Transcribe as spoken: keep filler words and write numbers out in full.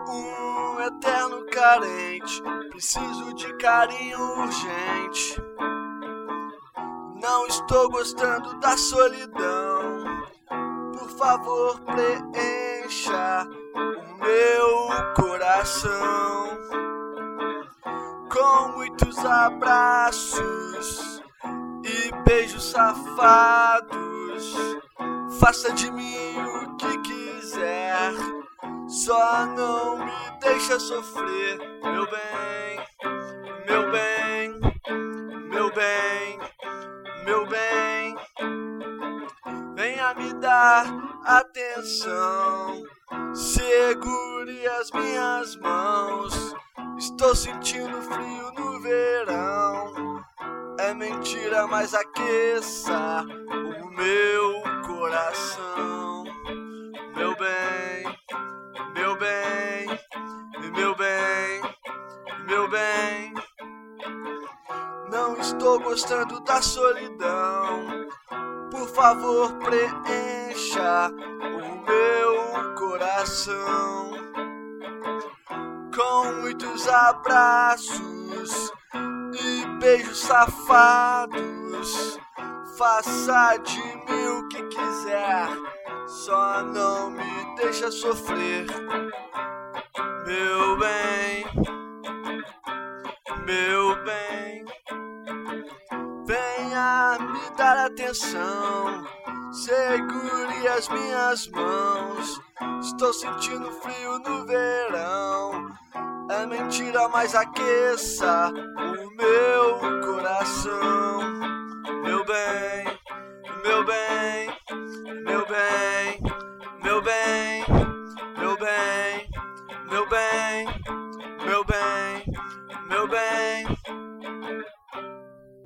um eterno carente, preciso de carinho urgente. Não estou gostando da solidão. Por favor, preencha o meu coração com muitos abraços e beijos safados. Faça de mim o que quiser, só não me deixa sofrer, meu bem, meu bem, meu bem, meu bem. Venha me dar atenção, segure as minhas mãos. Estou sentindo frio no verão. É mentira, mas aqueça o meu coração. Meu bem, meu bem, meu bem, meu bem. Não estou gostando da solidão. Por favor, preencha o meu coração com muitos abraços e beijos safados. Faça de mim o que quiser, só não me deixa sofrer, meu bem, meu bem. Venha me dar atenção, segure as minhas mãos. Estou sentindo frio no verão. É mentira, mas aqueça o meu coração. Meu bem, meu bem, meu bem, meu bem, meu bem, meu bem, meu bem, meu bem.